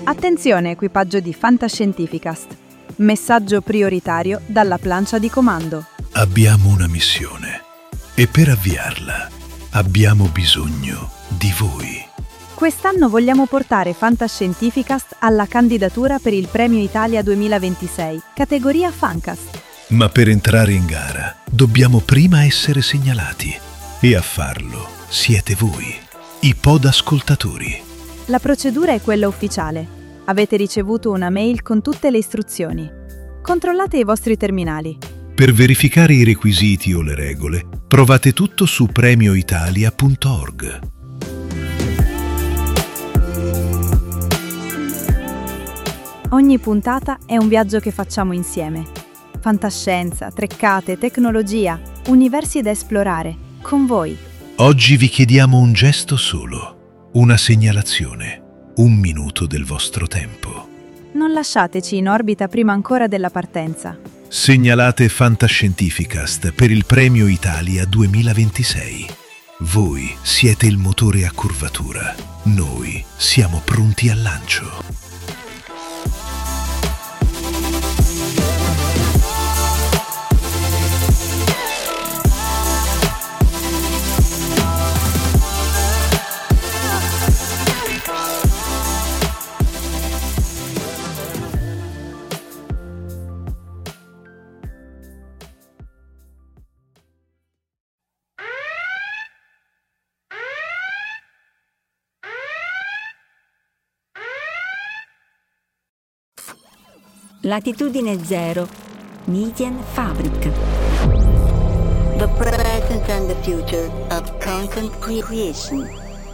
Attenzione equipaggio di Fantascientificast. Messaggio prioritario dalla plancia di comando. Abbiamo una missione e per avviarla abbiamo bisogno di voi. Quest'anno vogliamo portare Fantascientificast alla candidatura per il Premio Italia 2026, categoria Fancast. Ma per entrare in gara dobbiamo prima essere segnalati e a farlo siete voi, i podascoltatori. La procedura è quella ufficiale. Avete ricevuto una mail con tutte le istruzioni. Controllate i vostri terminali. Per verificare i requisiti o le regole, trovate tutto su premioitalia.org. Ogni puntata è un viaggio che facciamo insieme. Fantascienza, treccate, tecnologia, universi da esplorare, con voi. Oggi vi chiediamo un gesto solo, una segnalazione, un minuto del vostro tempo. Non lasciateci in orbita prima ancora della partenza. Segnalate Fantascientificast per il Premio Italia 2026. Voi siete il motore a curvatura. Noi siamo pronti al lancio. Latitudine zero, Medienfabrik. The present and the future of content creation.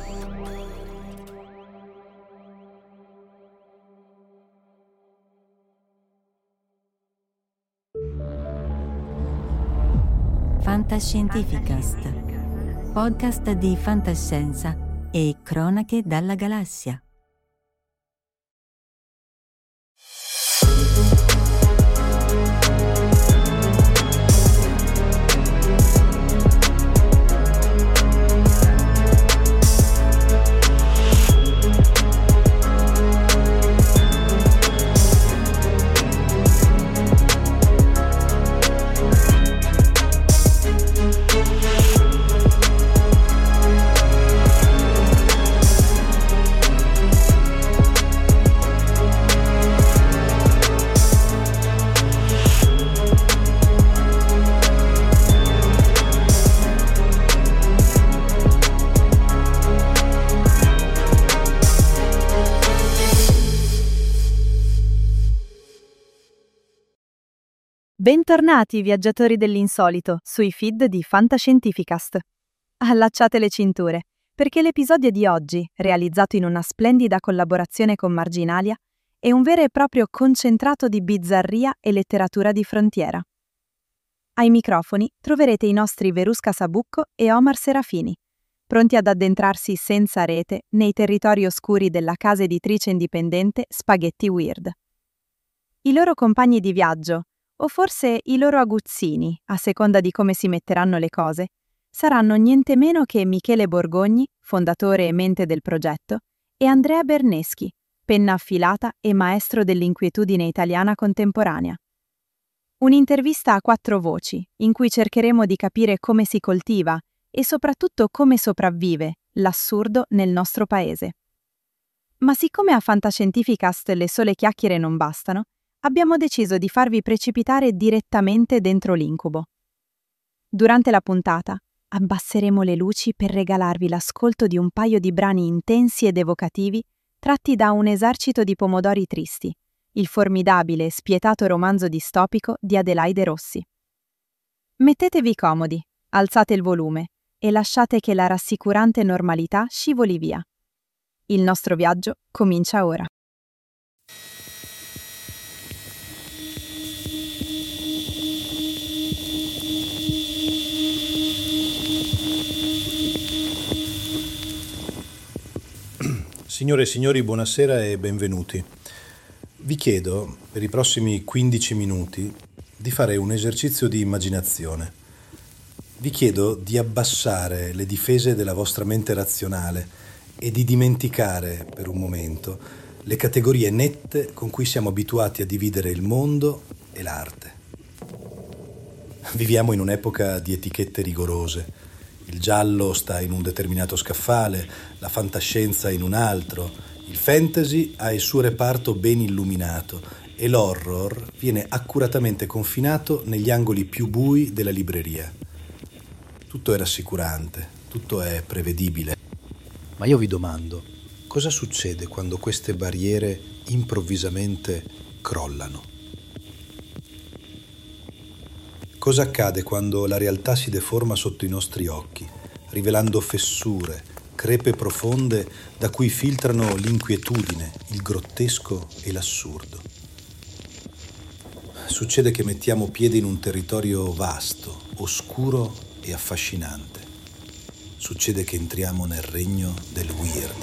Fantascientificast, podcast di fantascienza e cronache dalla galassia. Bentornati viaggiatori dell'insolito sui feed di Fantascientificast. Allacciate le cinture, perché l'episodio di oggi, realizzato in una splendida collaborazione con Marginalia, è un vero e proprio concentrato di bizzarria e letteratura di frontiera. Ai microfoni troverete i nostri Verusca Sabucco e Omar Serafini, pronti ad addentrarsi senza rete nei territori oscuri della casa editrice indipendente Spaghetti Weird. I loro compagni di viaggio, o forse i loro aguzzini, a seconda di come si metteranno le cose, saranno niente meno che Michele Borgogni, fondatore e mente del progetto, e Andrea Berneschi, penna affilata e maestro dell'inquietudine italiana contemporanea. Un'intervista a quattro voci, in cui cercheremo di capire come si coltiva e soprattutto come sopravvive l'assurdo nel nostro paese. Ma siccome a Fantascientificast le sole chiacchiere non bastano, abbiamo deciso di farvi precipitare direttamente dentro l'incubo. Durante la puntata abbasseremo le luci per regalarvi l'ascolto di un paio di brani intensi ed evocativi tratti da Un esercito di pomodori tristi, il formidabile e spietato romanzo distopico di Adelaide Rossi. Mettetevi comodi, alzate il volume e lasciate che la rassicurante normalità scivoli via. Il nostro viaggio comincia ora. Signore e signori, buonasera e benvenuti. Vi chiedo, per i prossimi 15 minuti, di fare un esercizio di immaginazione. Vi chiedo di abbassare le difese della vostra mente razionale e di dimenticare per un momento le categorie nette con cui siamo abituati a dividere il mondo e l'arte. Viviamo in un'epoca di etichette rigorose. Il giallo sta in un determinato scaffale, la fantascienza in un altro, il fantasy ha il suo reparto ben illuminato e l'horror viene accuratamente confinato negli angoli più bui della libreria. Tutto è rassicurante, tutto è prevedibile. Ma io vi domando, cosa succede quando queste barriere improvvisamente crollano? Cosa accade quando la realtà si deforma sotto i nostri occhi, rivelando fessure, crepe profonde da cui filtrano l'inquietudine, il grottesco e l'assurdo? Succede che mettiamo piede in un territorio vasto, oscuro e affascinante. Succede che entriamo nel regno del weird.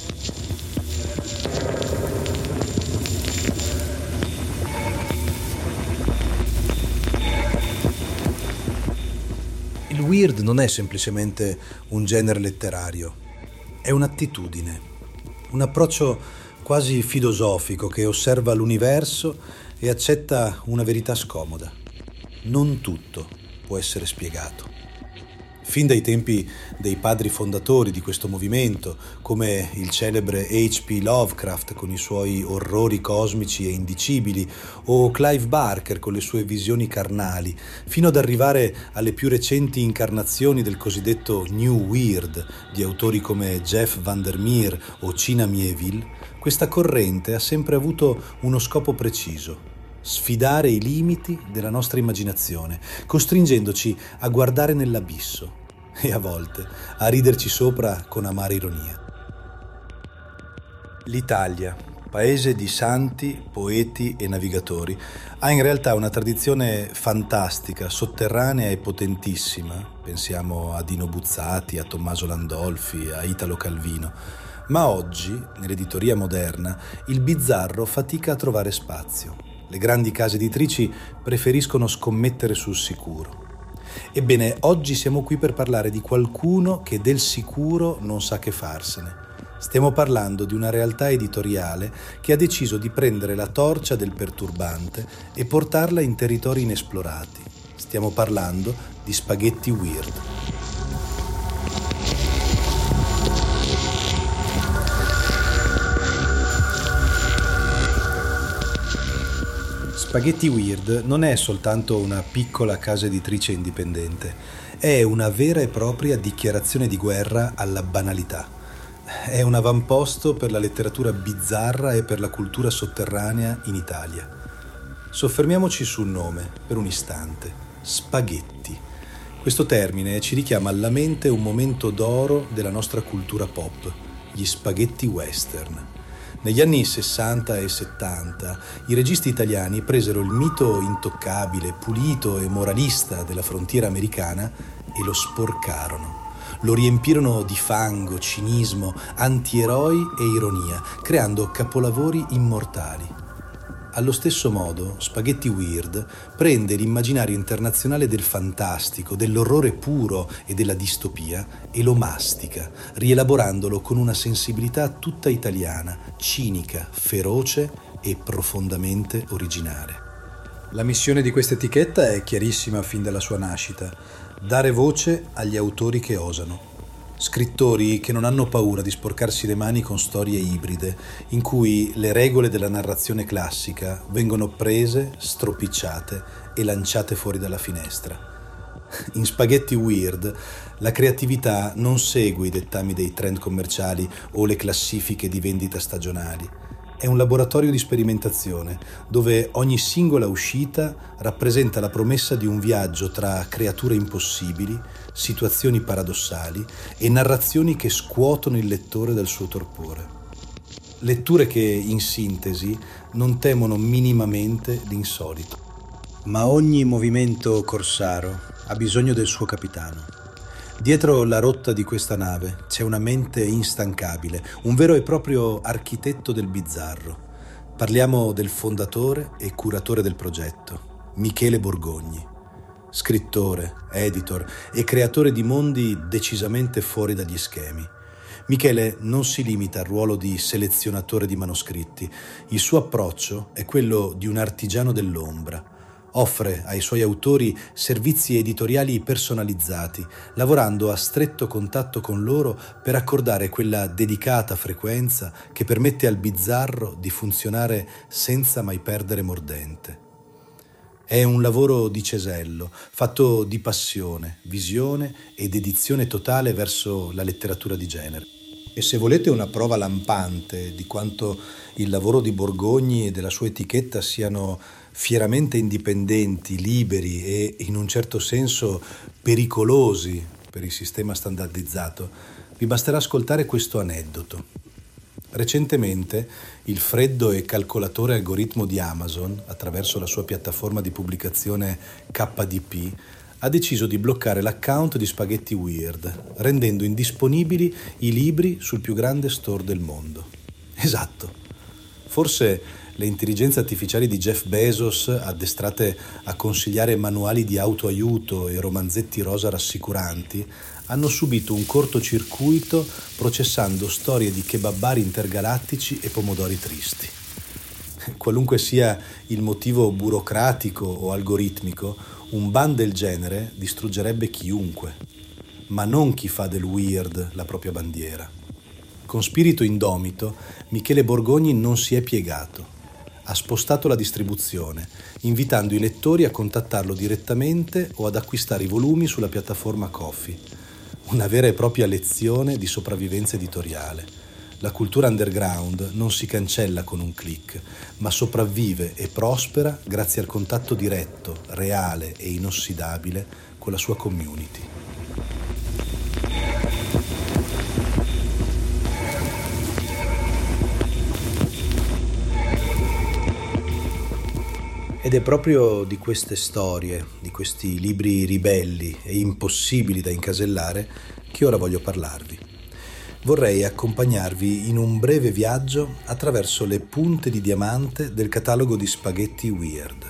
Il weird non è semplicemente un genere letterario, è un'attitudine, un approccio quasi filosofico che osserva l'universo e accetta una verità scomoda. Non tutto può essere spiegato. Fin dai tempi dei padri fondatori di questo movimento, come il celebre H.P. Lovecraft con i suoi orrori cosmici e indicibili, o Clive Barker con le sue visioni carnali, fino ad arrivare alle più recenti incarnazioni del cosiddetto New Weird di autori come Jeff Vandermeer o China Miéville, questa corrente ha sempre avuto uno scopo preciso: sfidare i limiti della nostra immaginazione, costringendoci a guardare nell'abisso e a volte a riderci sopra con amara ironia. L'Italia, paese di santi, poeti e navigatori, ha in realtà una tradizione fantastica, sotterranea e potentissima. Pensiamo a Dino Buzzati, a Tommaso Landolfi, a Italo Calvino. Ma oggi, nell'editoria moderna, il bizzarro fatica a trovare spazio. Le grandi case editrici preferiscono scommettere sul sicuro. Ebbene, oggi siamo qui per parlare di qualcuno che del sicuro non sa che farsene. Stiamo parlando di una realtà editoriale che ha deciso di prendere la torcia del perturbante e portarla in territori inesplorati. Stiamo parlando di Spaghetti Weird. Spaghetti Weird non è soltanto una piccola casa editrice indipendente, è una vera e propria dichiarazione di guerra alla banalità. È un avamposto per la letteratura bizzarra e per la cultura sotterranea in Italia. Soffermiamoci sul nome per un istante: spaghetti. Questo termine ci richiama alla mente un momento d'oro della nostra cultura pop, gli spaghetti western. Negli anni 60 e 70 i registi italiani presero il mito intoccabile, pulito e moralista della frontiera americana e lo sporcarono. Lo riempirono di fango, cinismo, antieroi e ironia, creando capolavori immortali. Allo stesso modo, Spaghetti Weird prende l'immaginario internazionale del fantastico, dell'orrore puro e della distopia e lo mastica, rielaborandolo con una sensibilità tutta italiana, cinica, feroce e profondamente originale. La missione di questa etichetta è chiarissima fin dalla sua nascita: dare voce agli autori che osano. Scrittori che non hanno paura di sporcarsi le mani con storie ibride, in cui le regole della narrazione classica vengono prese, stropicciate e lanciate fuori dalla finestra. In Spaghetti Weird la creatività non segue i dettami dei trend commerciali o le classifiche di vendita stagionali. È un laboratorio di sperimentazione dove ogni singola uscita rappresenta la promessa di un viaggio tra creature impossibili, situazioni paradossali e narrazioni che scuotono il lettore dal suo torpore. Letture che, in sintesi, non temono minimamente l'insolito. Ma ogni movimento corsaro ha bisogno del suo capitano. Dietro la rotta di questa nave c'è una mente instancabile, un vero e proprio architetto del bizzarro. Parliamo del fondatore e curatore del progetto, Michele Borgogni. Scrittore, editor e creatore di mondi decisamente fuori dagli schemi. Michele non si limita al ruolo di selezionatore di manoscritti. Il suo approccio è quello di un artigiano dell'ombra. Offre ai suoi autori servizi editoriali personalizzati, lavorando a stretto contatto con loro per accordare quella dedicata frequenza che permette al bizzarro di funzionare senza mai perdere mordente. È un lavoro di cesello, fatto di passione, visione ed dedizione totale verso la letteratura di genere. E se volete una prova lampante di quanto il lavoro di Borgogni e della sua etichetta siano fieramente indipendenti, liberi e in un certo senso pericolosi per il sistema standardizzato, vi basterà ascoltare questo aneddoto. Recentemente il freddo e calcolatore algoritmo di Amazon, attraverso la sua piattaforma di pubblicazione KDP, ha deciso di bloccare l'account di Spaghetti Weird, rendendo indisponibili i libri sul più grande store del mondo. Esatto. Forse le intelligenze artificiali di Jeff Bezos, addestrate a consigliare manuali di autoaiuto e romanzetti rosa rassicuranti, hanno subito un cortocircuito processando storie di kebabari intergalattici e pomodori tristi. Qualunque sia il motivo burocratico o algoritmico, un ban del genere distruggerebbe chiunque, ma non chi fa del weird la propria bandiera. Con spirito indomito, Michele Borgogni non si è piegato. Ha spostato la distribuzione, invitando i lettori a contattarlo direttamente o ad acquistare i volumi sulla piattaforma Ko-fi. Una vera e propria lezione di sopravvivenza editoriale. La cultura underground non si cancella con un click, ma sopravvive e prospera grazie al contatto diretto, reale e inossidabile con la sua community. Ed è proprio di queste storie, di questi libri ribelli e impossibili da incasellare, che ora voglio parlarvi. Vorrei accompagnarvi in un breve viaggio attraverso le punte di diamante del catalogo di Spaghetti Weird.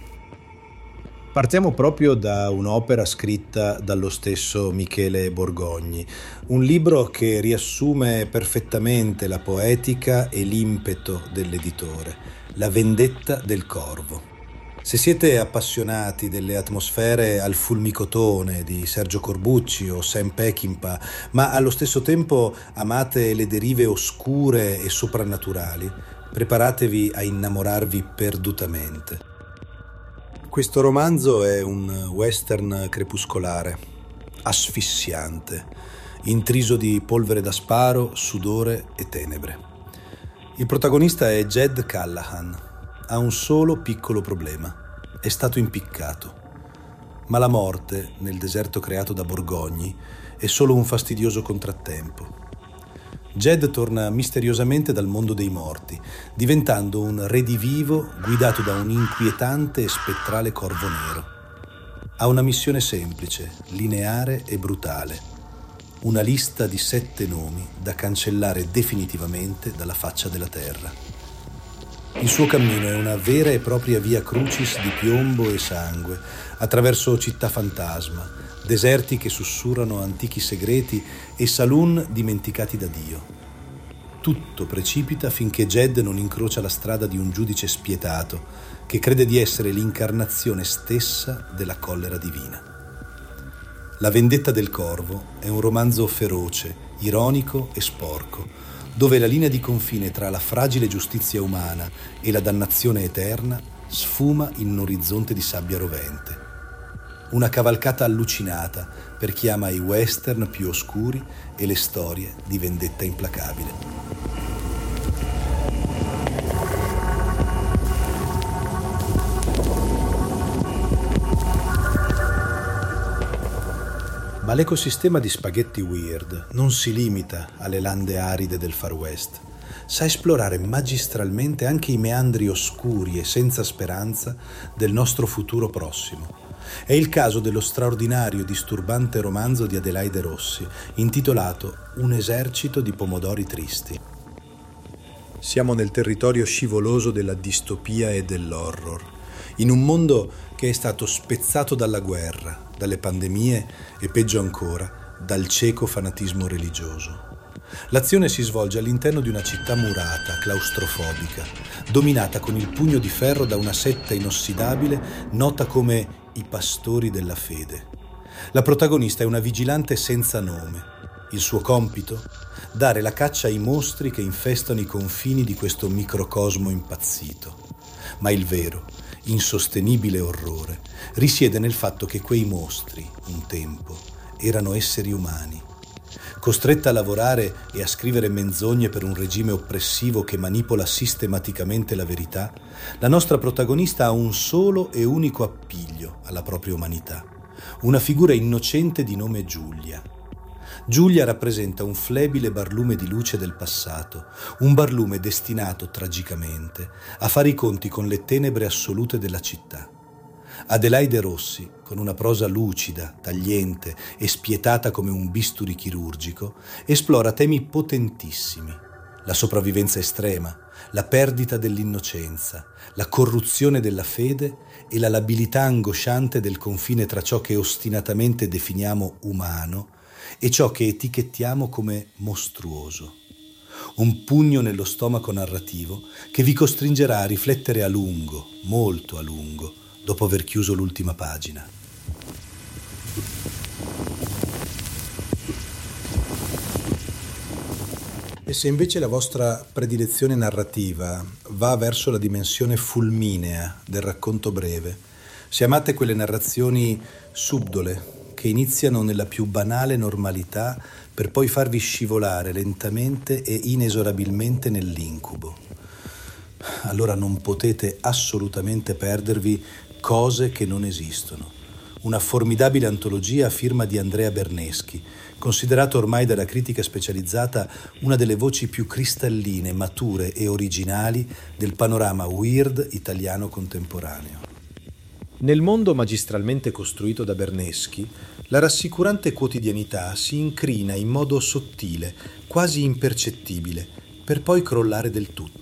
Partiamo proprio da un'opera scritta dallo stesso Michele Borgogni, un libro che riassume perfettamente la poetica e l'impeto dell'editore, La vendetta del corvo. Se siete appassionati delle atmosfere al fulmicotone di Sergio Corbucci o Sam Peckinpah, ma allo stesso tempo amate le derive oscure e soprannaturali, preparatevi a innamorarvi perdutamente. Questo romanzo è un western crepuscolare, asfissiante, intriso di polvere da sparo, sudore e tenebre. Il protagonista è Jed Callahan. Ha un solo piccolo problema: è stato impiccato. Ma la morte, nel deserto creato da Borgogni, è solo un fastidioso contrattempo. Jed torna misteriosamente dal mondo dei morti, diventando un redivivo guidato da un inquietante e spettrale corvo nero. Ha una missione semplice, lineare e brutale: una lista di 7 nomi da cancellare definitivamente dalla faccia della terra. Il suo cammino è una vera e propria via crucis di piombo e sangue, attraverso città fantasma, deserti che sussurrano antichi segreti e saloon dimenticati da Dio. Tutto precipita finché Jed non incrocia la strada di un giudice spietato che crede di essere l'incarnazione stessa della collera divina. La vendetta del corvo è un romanzo feroce, ironico e sporco, dove la linea di confine tra la fragile giustizia umana e la dannazione eterna sfuma in un orizzonte di sabbia rovente. Una cavalcata allucinata per chi ama i western più oscuri e le storie di vendetta implacabile. Ma l'ecosistema di Spaghetti Weird non si limita alle lande aride del Far West. Sa esplorare magistralmente anche i meandri oscuri e senza speranza del nostro futuro prossimo. È il caso dello straordinario e disturbante romanzo di Adelaide Rossi, intitolato Un esercito di pomodori tristi. Siamo nel territorio scivoloso della distopia e dell'horror, in un mondo che è stato spezzato dalla guerra, dalle pandemie e peggio ancora, dal cieco fanatismo religioso. L'azione si svolge all'interno di una città murata, claustrofobica, dominata con il pugno di ferro da una setta inossidabile nota come i Pastori della Fede. La protagonista è una vigilante senza nome. Il suo compito? Dare la caccia ai mostri che infestano i confini di questo microcosmo impazzito. Ma il vero, insostenibile orrore risiede nel fatto che quei mostri, un tempo, erano esseri umani. Costretta a lavorare e a scrivere menzogne per un regime oppressivo che manipola sistematicamente la verità, la nostra protagonista ha un solo e unico appiglio alla propria umanità, una figura innocente di nome Giulia. Giulia rappresenta un flebile barlume di luce del passato, un barlume destinato, tragicamente, a fare i conti con le tenebre assolute della città. Adelaide Rossi, con una prosa lucida, tagliente e spietata come un bisturi chirurgico, esplora temi potentissimi: la sopravvivenza estrema, la perdita dell'innocenza, la corruzione della fede e la labilità angosciante del confine tra ciò che ostinatamente definiamo umano e ciò che etichettiamo come mostruoso. Un pugno nello stomaco narrativo che vi costringerà a riflettere a lungo, molto a lungo, dopo aver chiuso l'ultima pagina. E se invece la vostra predilezione narrativa va verso la dimensione fulminea del racconto breve, se amate quelle narrazioni subdole che iniziano nella più banale normalità per poi farvi scivolare lentamente e inesorabilmente nell'incubo, allora non potete assolutamente perdervi Cose che non esistono, una formidabile antologia a firma di Andrea Berneschi, considerato ormai dalla critica specializzata una delle voci più cristalline, mature e originali del panorama weird italiano contemporaneo. Nel mondo magistralmente costruito da Berneschi, la rassicurante quotidianità si incrina in modo sottile, quasi impercettibile, per poi crollare del tutto.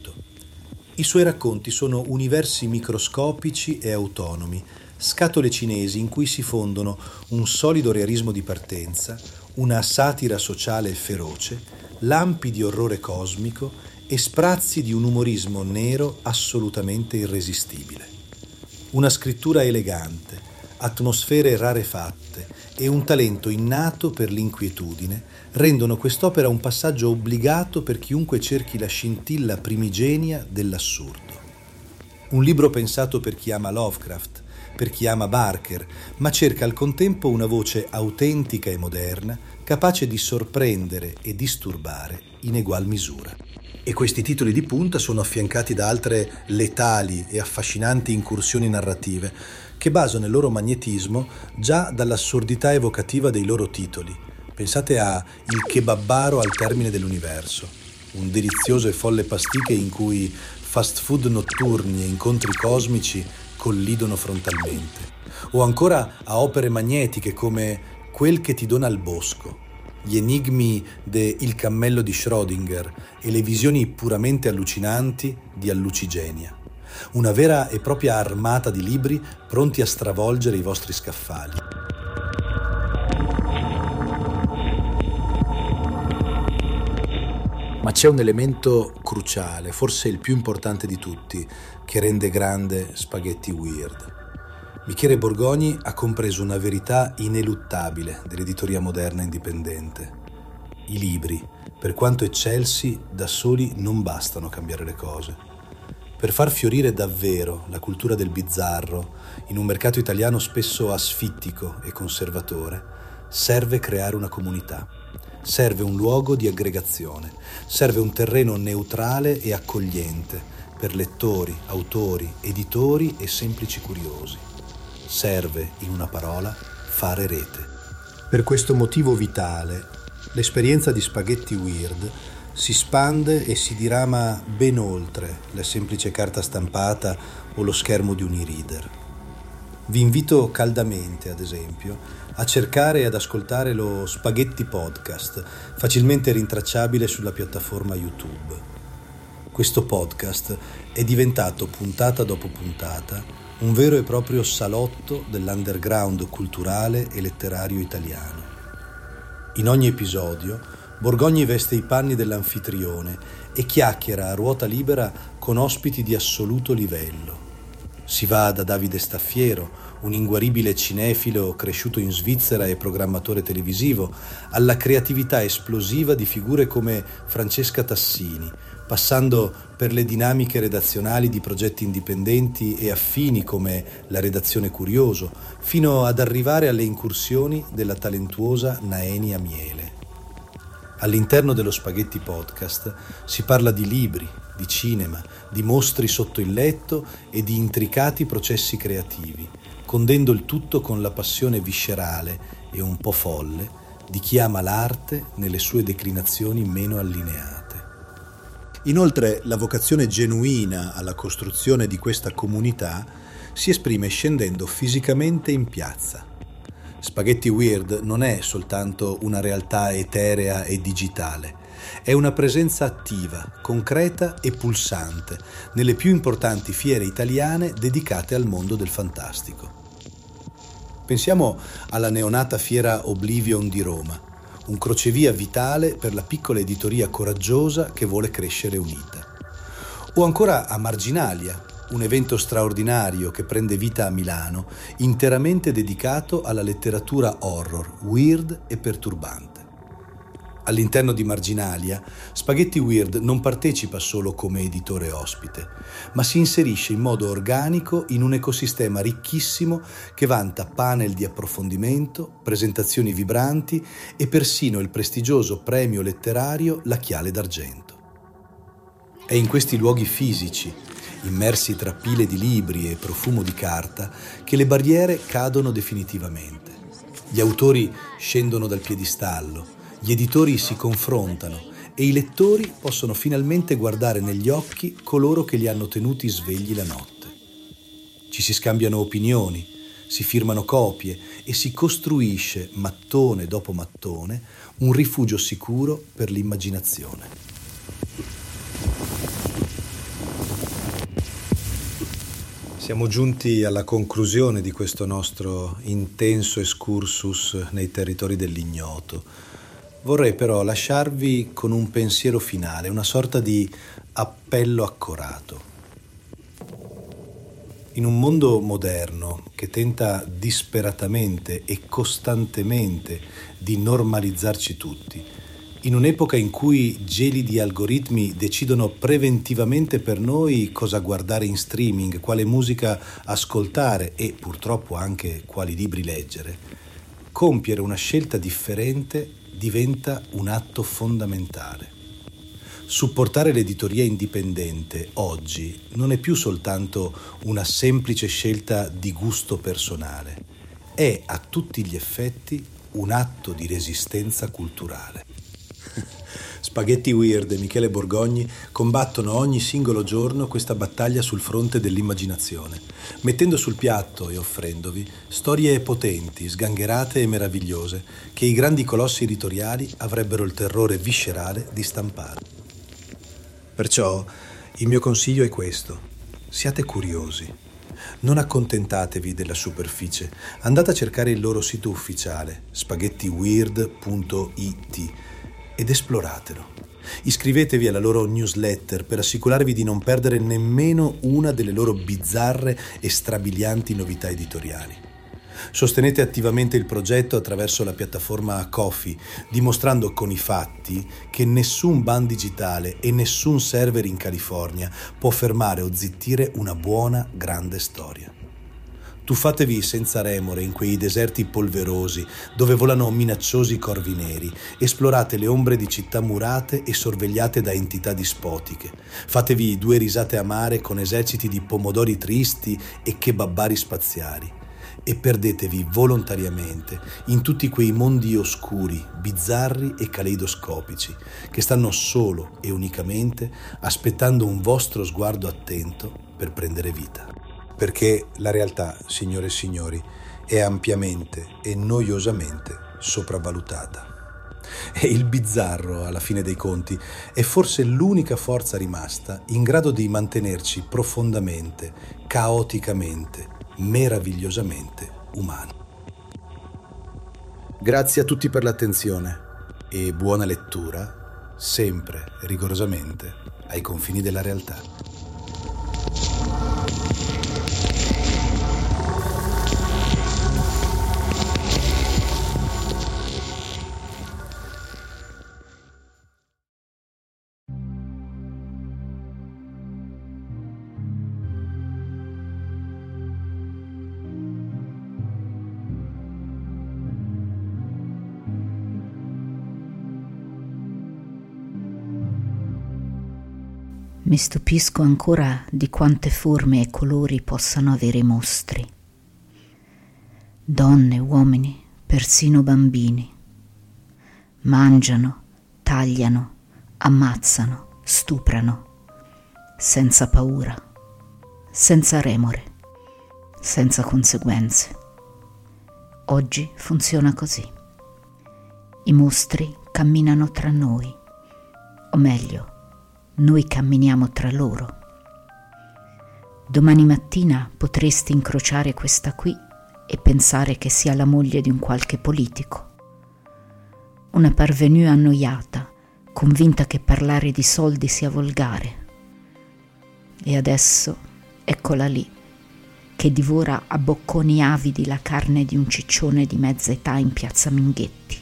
I suoi racconti sono universi microscopici e autonomi, scatole cinesi in cui si fondono un solido realismo di partenza, una satira sociale feroce, lampi di orrore cosmico e sprazzi di un umorismo nero assolutamente irresistibile. Una scrittura elegante, atmosfere rarefatte e un talento innato per l'inquietudine rendono quest'opera un passaggio obbligato per chiunque cerchi la scintilla primigenia dell'assurdo. Un libro pensato per chi ama Lovecraft, per chi ama Barker, ma cerca al contempo una voce autentica e moderna, capace di sorprendere e disturbare in egual misura. E questi titoli di punta sono affiancati da altre letali e affascinanti incursioni narrative che basano il loro magnetismo già dall'assurdità evocativa dei loro titoli. Pensate a Il kebabbaro al termine dell'universo, un delizioso e folle pasticche in cui fast food notturni e incontri cosmici collidono frontalmente. O ancora a opere magnetiche come Quel che ti dona il bosco, gli enigmi de Il cammello di Schrödinger e le visioni puramente allucinanti di Allucigenia. Una vera e propria armata di libri pronti a stravolgere i vostri scaffali. Ma c'è un elemento cruciale, forse il più importante di tutti, che rende grande Spaghetti Weird. Michele Borgogni ha compreso una verità ineluttabile dell'editoria moderna indipendente. I libri, per quanto eccelsi, da soli non bastano a cambiare le cose. Per far fiorire davvero la cultura del bizzarro in un mercato italiano spesso asfittico e conservatore, serve creare una comunità. Serve un luogo di aggregazione, serve un terreno neutrale e accogliente per lettori, autori, editori e semplici curiosi. Serve, in una parola, fare rete. Per questo motivo vitale, l'esperienza di Spaghetti Weird si spande e si dirama ben oltre la semplice carta stampata o lo schermo di un e-reader. Vi invito caldamente, ad esempio, a cercare e ad ascoltare lo Spaghetti Podcast, facilmente rintracciabile sulla piattaforma YouTube. Questo podcast è diventato, puntata dopo puntata, un vero e proprio salotto dell'underground culturale e letterario italiano. In ogni episodio Borgogni veste i panni dell'anfitrione e chiacchiera a ruota libera con ospiti di assoluto livello. Si va da Davide Staffiero, un inguaribile cinefilo cresciuto in Svizzera e programmatore televisivo, alla creatività esplosiva di figure come Francesca Tassini, passando per le dinamiche redazionali di progetti indipendenti e affini come la Redazione Curioso, fino ad arrivare alle incursioni della talentuosa Naeni Amiele. All'interno dello Spaghetti Podcast si parla di libri, di cinema, di mostri sotto il letto e di intricati processi creativi, condendo il tutto con la passione viscerale e un po' folle di chi ama l'arte nelle sue declinazioni meno allineate. Inoltre, la vocazione genuina alla costruzione di questa comunità si esprime scendendo fisicamente in piazza. Spaghetti Weird non è soltanto una realtà eterea e digitale, è una presenza attiva, concreta e pulsante nelle più importanti fiere italiane dedicate al mondo del fantastico. Pensiamo alla neonata fiera Oblivion di Roma, un crocevia vitale per la piccola editoria coraggiosa che vuole crescere unita. O ancora a Marginalia, un evento straordinario che prende vita a Milano, interamente dedicato alla letteratura horror, weird e perturbante. All'interno di Marginalia, Spaghetti Weird non partecipa solo come editore ospite, ma si inserisce in modo organico in un ecosistema ricchissimo che vanta panel di approfondimento, presentazioni vibranti e persino il prestigioso premio letterario La Chiale d'Argento. È in questi luoghi fisici, immersi tra pile di libri e profumo di carta, che le barriere cadono definitivamente. Gli autori scendono dal piedistallo, gli editori si confrontano e i lettori possono finalmente guardare negli occhi coloro che li hanno tenuti svegli la notte. Ci si scambiano opinioni, si firmano copie e si costruisce, mattone dopo mattone, un rifugio sicuro per l'immaginazione. Siamo giunti alla conclusione di questo nostro intenso excursus nei territori dell'ignoto. Vorrei però lasciarvi con un pensiero finale, una sorta di appello accorato. In un mondo moderno che tenta disperatamente e costantemente di normalizzarci tutti, in un'epoca in cui gelidi algoritmi decidono preventivamente per noi cosa guardare in streaming, quale musica ascoltare e purtroppo anche quali libri leggere, compiere una scelta differente diventa un atto fondamentale. Supportare l'editoria indipendente oggi non è più soltanto una semplice scelta di gusto personale, è a tutti gli effetti un atto di resistenza culturale. Spaghetti Weird e Michele Borgogni combattono ogni singolo giorno questa battaglia sul fronte dell'immaginazione, mettendo sul piatto e offrendovi storie potenti, sgangherate e meravigliose che i grandi colossi editoriali avrebbero il terrore viscerale di stampare. Perciò il mio consiglio è questo: siate curiosi. Non accontentatevi della superficie, andate a cercare il loro sito ufficiale, spaghettiweird.it, ed esploratelo. Iscrivetevi alla loro newsletter per assicurarvi di non perdere nemmeno una delle loro bizzarre e strabilianti novità editoriali. Sostenete attivamente il progetto attraverso la piattaforma Ko-fi, dimostrando con i fatti che nessun ban digitale e nessun server in California può fermare o zittire una buona, grande storia. Tuffatevi senza remore in quei deserti polverosi dove volano minacciosi corvi neri, esplorate le ombre di città murate e sorvegliate da entità dispotiche. Fatevi 2 risate amare con eserciti di pomodori tristi e kebabari spaziali. E perdetevi volontariamente in tutti quei mondi oscuri, bizzarri e caleidoscopici che stanno solo e unicamente aspettando un vostro sguardo attento per prendere vita. Perché la realtà, signore e signori, è ampiamente e noiosamente sopravvalutata. E il bizzarro, alla fine dei conti, è forse l'unica forza rimasta in grado di mantenerci profondamente, caoticamente, meravigliosamente umani. Grazie a tutti per l'attenzione. e buona lettura, sempre rigorosamente ai confini della realtà. Mi stupisco ancora di quante forme e colori possano avere i mostri. Donne, uomini, persino bambini. Mangiano, tagliano, ammazzano, stuprano, senza paura, senza remore, senza conseguenze. Oggi funziona così. I mostri camminano tra noi, o meglio, noi camminiamo tra loro. Domani mattina potresti incrociare questa qui e pensare che sia la moglie di un qualche politico. Una parvenue annoiata, convinta che parlare di soldi sia volgare. E adesso eccola lì, che divora a bocconi avidi la carne di un ciccione di mezza età in piazza Minghetti.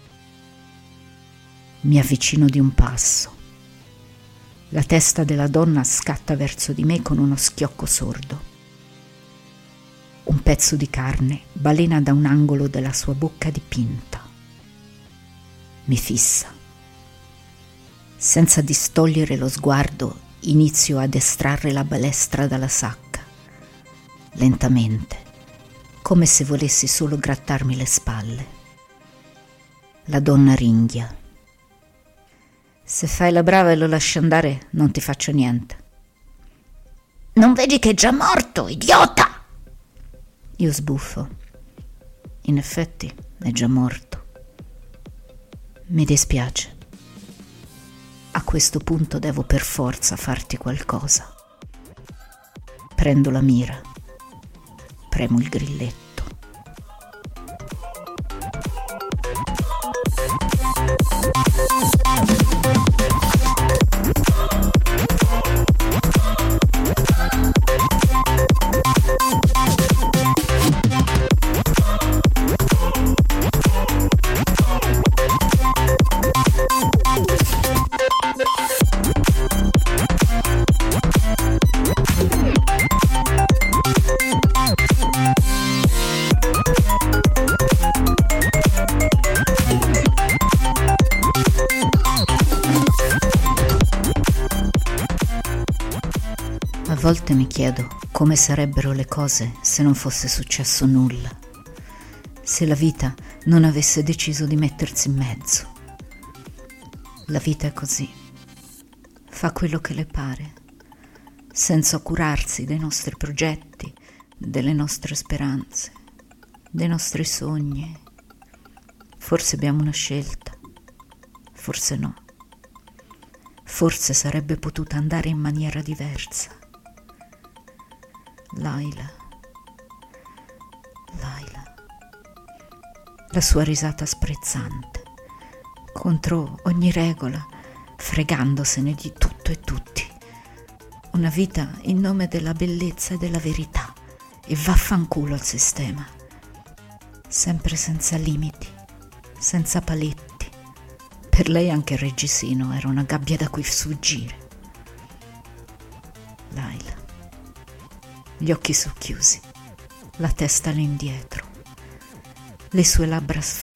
Mi avvicino di un passo. La testa della donna scatta verso di me con uno schiocco sordo. Un pezzo di carne balena da un angolo della sua bocca dipinta. Mi fissa. Senza distogliere lo sguardo, inizio ad estrarre la balestra dalla sacca, lentamente, come se volessi solo grattarmi le spalle. La donna ringhia. Se fai la brava e lo lasci andare, non ti faccio niente. Non vedi che è già morto, idiota! Io sbuffo. In effetti, è già morto. Mi dispiace. A questo punto devo per forza farti qualcosa. Prendo la mira. Premo il grilletto. A volte mi chiedo come sarebbero le cose se non fosse successo nulla, se la vita non avesse deciso di mettersi in mezzo. La vita è così, fa quello che le pare, senza curarsi dei nostri progetti, delle nostre speranze, dei nostri sogni. Forse abbiamo una scelta, forse no. Forse sarebbe potuta andare in maniera diversa. Laila. La sua risata sprezzante, contro ogni regola, fregandosene di tutto e tutti. Una vita in nome della bellezza e della verità, e vaffanculo al sistema. Sempre senza limiti, senza paletti. Per lei anche il Reggiseno era una gabbia da cui sfuggire. Laila. Gli occhi socchiusi, la testa all'indietro, le sue labbra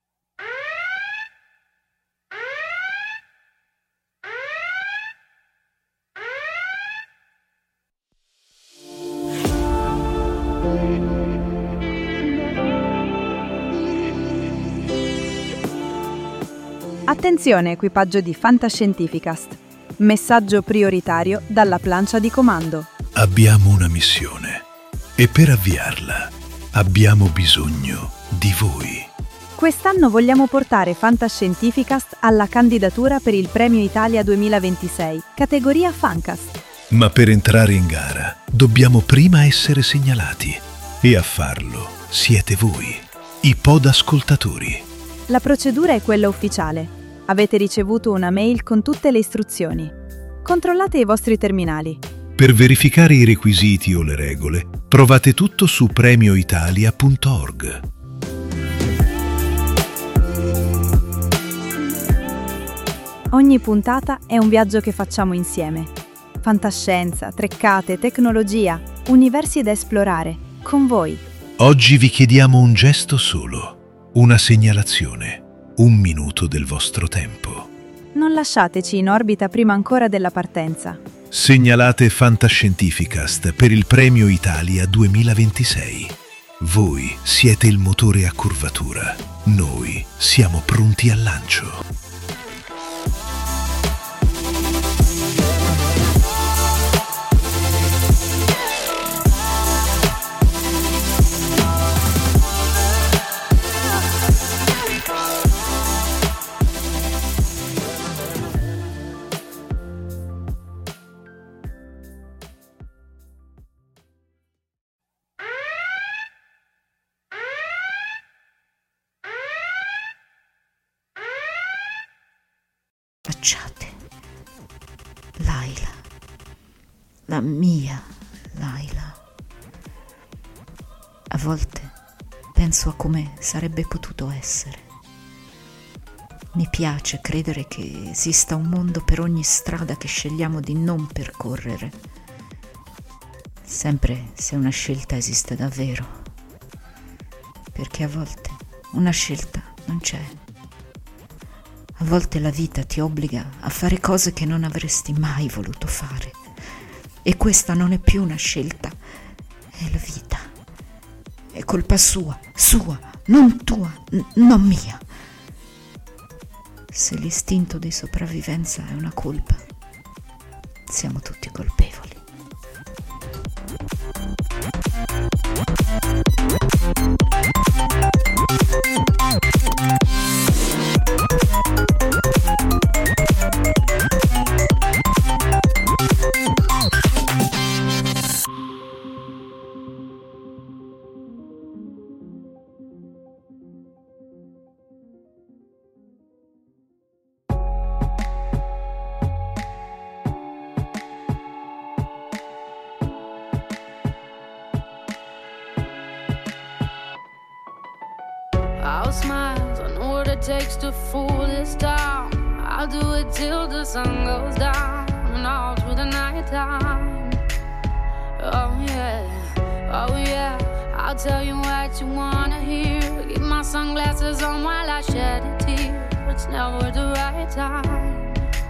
Attenzione, equipaggio di Fantascientificast. Messaggio prioritario dalla plancia di comando. Abbiamo una missione e per avviarla abbiamo bisogno di voi. Quest'anno vogliamo portare Fantascientificast alla candidatura per il Premio Italia 2026, categoria Fancast. Ma per entrare in gara dobbiamo prima essere segnalati e a farlo siete voi, i podascoltatori. La procedura è quella ufficiale. Avete ricevuto una mail con tutte le istruzioni. Controllate i vostri terminali. Per verificare i requisiti o le regole, trovate tutto su premioitalia.org. Ogni puntata è un viaggio che facciamo insieme. Fantascienza, treccate, tecnologia, universi da esplorare, con voi. Oggi vi chiediamo un gesto solo, una segnalazione, 1 minuto del vostro tempo. Non lasciateci in orbita prima ancora della partenza. Segnalate Fantascientificast per il Premio Italia 2026. Voi siete il motore a curvatura. Noi siamo pronti al lancio. Lasciate Laila, la mia Laila. A volte penso a come sarebbe potuto essere. Mi piace credere che esista un mondo per ogni strada che scegliamo di non percorrere, sempre se una scelta esiste davvero, perché a volte una scelta non c'è. A volte la vita ti obbliga a fare cose che non avresti mai voluto fare. E questa non è più una scelta, è la vita. È colpa sua, non tua, non mia. Se l'istinto di sopravvivenza è una colpa, siamo tutti colpevoli. I'll smile, I know what it takes to fool this town. I'll do it till the sun goes down and all through the night time. Oh yeah, I'll tell you what you wanna hear. Keep my sunglasses on while I shed a tear. It's never the right time.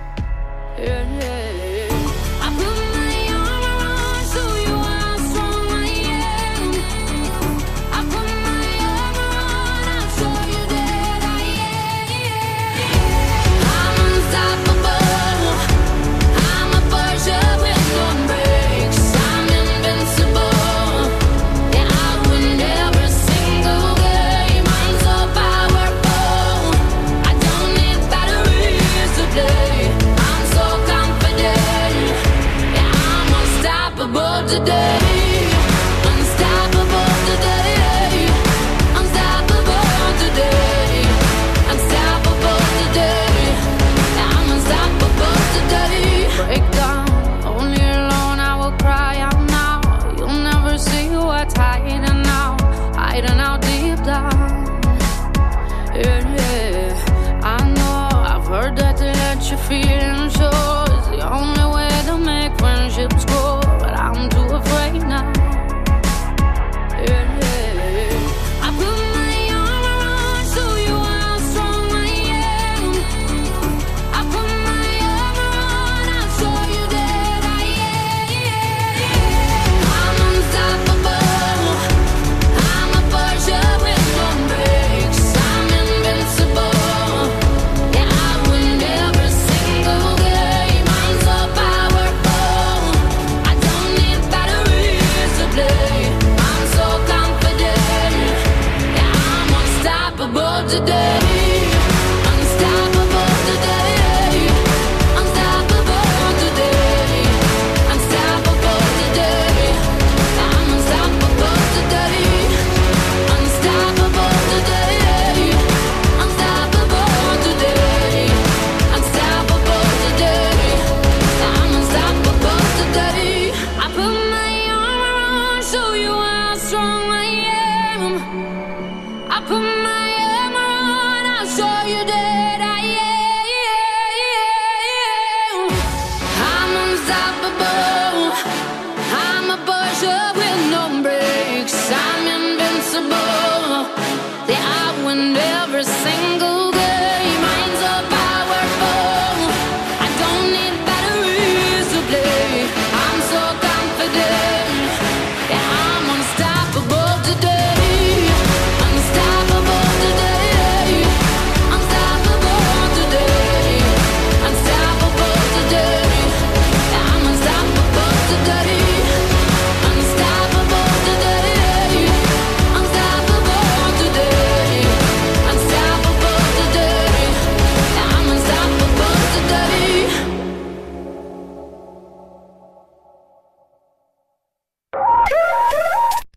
Yeah. I put my armor on so you are strong I am. I put my armor on, I'll show you that I am. I'm unstoppable. I'm a Porsche with no brakes. I'm invincible. Yeah, I win every single game. I'm so powerful. I don't need batteries to play. I'm so confident. Yeah, I'm unstoppable today. Unstoppable today. Unstoppable today. Unstoppable today. Yeah, I'm unstoppable today. Break down, only alone I will cry out now. You'll never see what's hiding out deep down. Yeah. I know, I've heard that to let your feelings show is the only way to make friendships grow, but I'm too afraid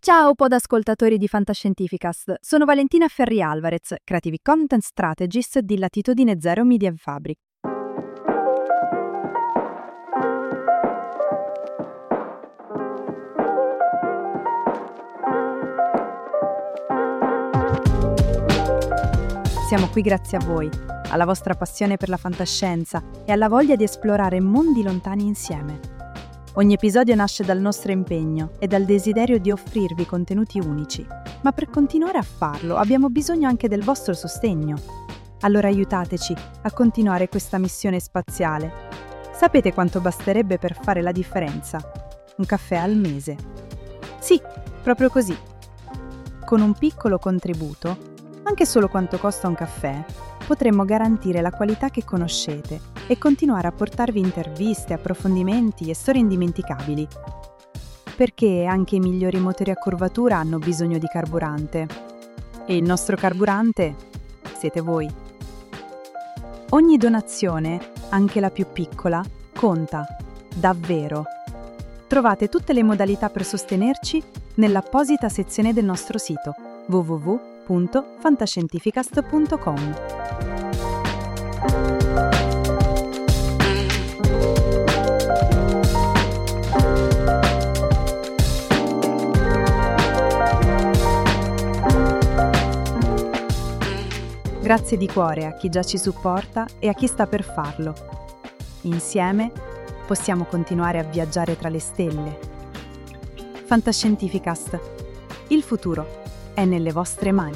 Ciao podascoltatori di Fantascientificast, sono Valentina Ferri Alvarez, Creative Content Strategist di Latitudine Zero Media Fabric. Siamo qui grazie a voi, alla vostra passione per la fantascienza e alla voglia di esplorare mondi lontani insieme. Ogni episodio nasce dal nostro impegno e dal desiderio di offrirvi contenuti unici, ma per continuare a farlo abbiamo bisogno anche del vostro sostegno. Allora aiutateci a continuare questa missione spaziale. Sapete quanto basterebbe per fare la differenza? Un caffè al mese. Sì, proprio così. Con un piccolo contributo, anche solo quanto costa un caffè, potremmo garantire la qualità che conoscete e continuare a portarvi interviste, approfondimenti e storie indimenticabili. Perché anche i migliori motori a curvatura hanno bisogno di carburante. E il nostro carburante siete voi. Ogni donazione, anche la più piccola, conta, davvero. Trovate tutte le modalità per sostenerci nell'apposita sezione del nostro sito www.fantascientificast.com. Grazie di cuore a chi già ci supporta e a chi sta per farlo. Insieme possiamo continuare a viaggiare tra le stelle. Fantascientificast. Il futuro è nelle vostre mani.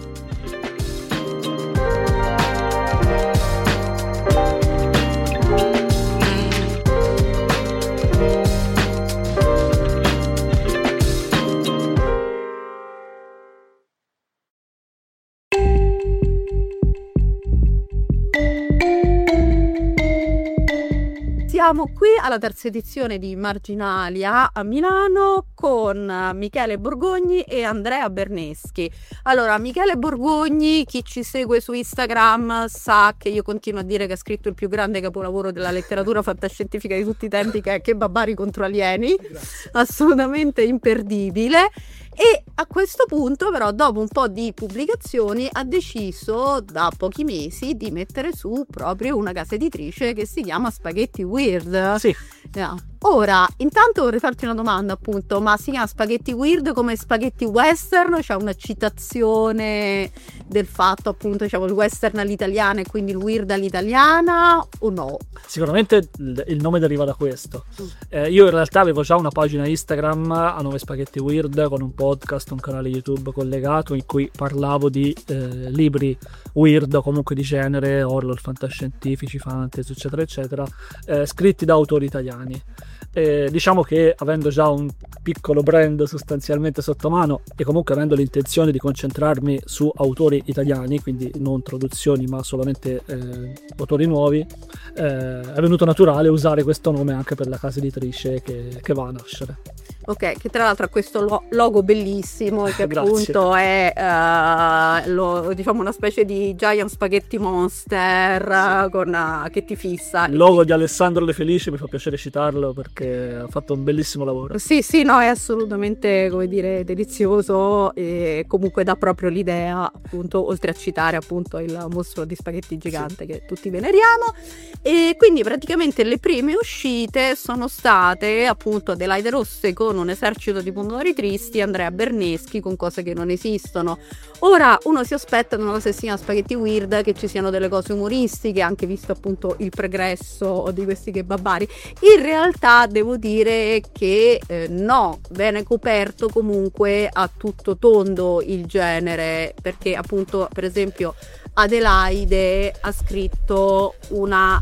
Siamo qui alla terza edizione di Marginalia a Milano con Michele Borgogni e Andrea Berneschi. Allora, Michele Borgogni, chi ci segue su Instagram sa che io continuo a dire che ha scritto il più grande capolavoro della letteratura fantascientifica di tutti i tempi, che è Che Barbari contro alieni. Grazie. Assolutamente imperdibile. E a questo punto però, dopo un po' di pubblicazioni, ha deciso da pochi mesi di mettere su proprio una casa editrice che si chiama Spaghetti Weird. Sì. Ora, intanto vorrei farti una domanda, appunto, ma si chiama Spaghetti Weird come spaghetti western? C'è una citazione del fatto, appunto, diciamo, il western all'italiana e quindi il weird all'italiana o no? Sicuramente il nome deriva da questo. Io in realtà avevo già una pagina Instagram a nome Spaghetti Weird, con un podcast, un canale YouTube collegato in cui parlavo di libri weird o comunque di genere, horror, fantascientifici, fantasy, eccetera eccetera, scritti da autori italiani. Diciamo che avendo già un piccolo brand sostanzialmente sotto mano e comunque avendo l'intenzione di concentrarmi su autori italiani, quindi non traduzioni ma solamente autori nuovi, è venuto naturale usare questo nome anche per la casa editrice che va a nascere. Ok, che tra l'altro ha questo logo bellissimo che appunto è diciamo una specie di Giant Spaghetti Monster che ti fissa. Il logo di Alessandro De Felici, mi fa piacere citarlo perché ha fatto un bellissimo lavoro. Sì, no, è assolutamente, come dire, delizioso e comunque dà proprio l'idea, appunto, oltre a citare appunto il mostro di spaghetti gigante che tutti veneriamo. E quindi praticamente le prime uscite sono state appunto Adelaide Rosse con Un esercito di pomodori tristi, Andrea Berneschi con Cose che non esistono. Ora uno si aspetta nella sessione Spaghetti Weird che ci siano delle cose umoristiche, anche visto appunto il pregresso di questi kebabari. In realtà devo dire che no, viene coperto comunque a tutto tondo il genere, perché appunto per esempio Adelaide ha scritto una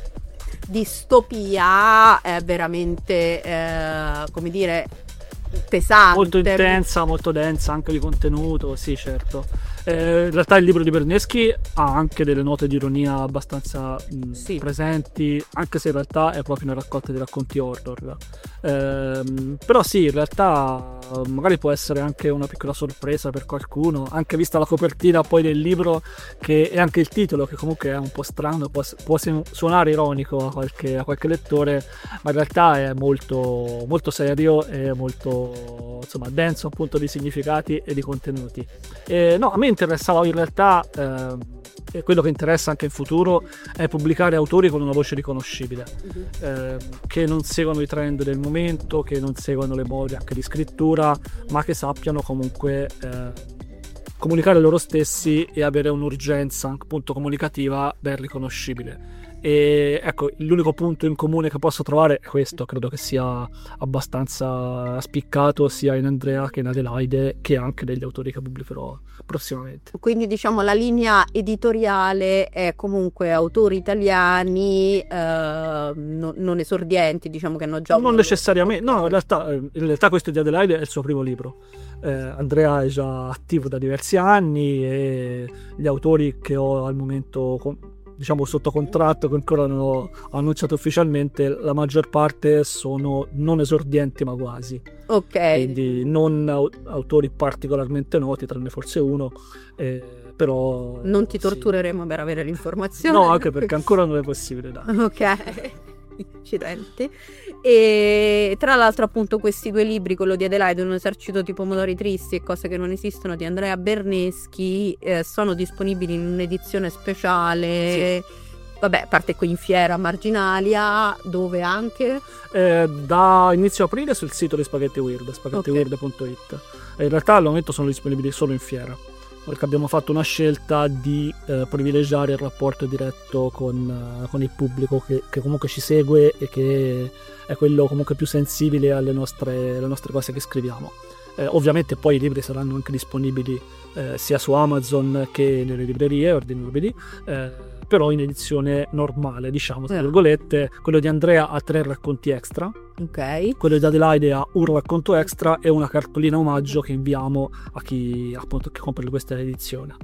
distopia veramente come dire pesante, molto intensa, molto densa anche di contenuto. Sì, certo. In realtà il libro di Berneschi ha anche delle note di ironia abbastanza presenti, anche se in realtà è proprio una raccolta di racconti horror. Però sì, in realtà magari può essere anche una piccola sorpresa per qualcuno, anche vista la copertina poi del libro e anche il titolo, che comunque è un po' strano, può suonare ironico a qualche lettore, ma in realtà è molto, molto serio e molto, insomma, denso appunto di significati e di contenuti. No, a me interessava in realtà, e quello che interessa anche in futuro, è pubblicare autori con una voce riconoscibile, che non seguono i trend del momento, che non seguono le mode anche di scrittura, ma che sappiano comunque comunicare loro stessi e avere un'urgenza appunto comunicativa ben riconoscibile. E ecco, l'unico punto in comune che posso trovare è questo, credo che sia abbastanza spiccato sia in Andrea che in Adelaide, che anche degli autori che pubblicherò prossimamente. Quindi diciamo la linea editoriale è comunque autori italiani, non esordienti, diciamo che hanno già... Non necessariamente, no, in realtà questo di Adelaide è il suo primo libro. Andrea è già attivo da diversi anni e gli autori che ho al momento diciamo sotto contratto, che ancora non ho annunciato ufficialmente, la maggior parte sono non esordienti ma quasi. Ok. Quindi non autori particolarmente noti, tranne forse uno, però... Non ti tortureremo per avere l'informazione. No, anche perché ancora non è possibile, dai. Ok. Incidenti. E tra l'altro appunto questi due libri, quello di Adelaide, Un esercito di pomodori tristi e Cose che non esistono di Andrea Berneschi, sono disponibili in un'edizione speciale, sì. Vabbè, a parte qui in fiera Marginalia, dove anche? Da inizio aprile sul sito di Spaghetti Weird, spaghettiweird.it. In realtà al momento sono disponibili solo in fiera, perché abbiamo fatto una scelta di privilegiare il rapporto diretto con il pubblico che comunque ci segue e che è quello comunque più sensibile alle nostre cose che scriviamo. Ovviamente poi i libri saranno anche disponibili sia su Amazon che nelle librerie ordinabili, però in edizione normale, diciamo, tra virgolette. Quello di Andrea ha 3 racconti extra, ok. Quello di Adelaide ha un racconto extra e una cartolina omaggio che inviamo a chi appunto che compra questa edizione.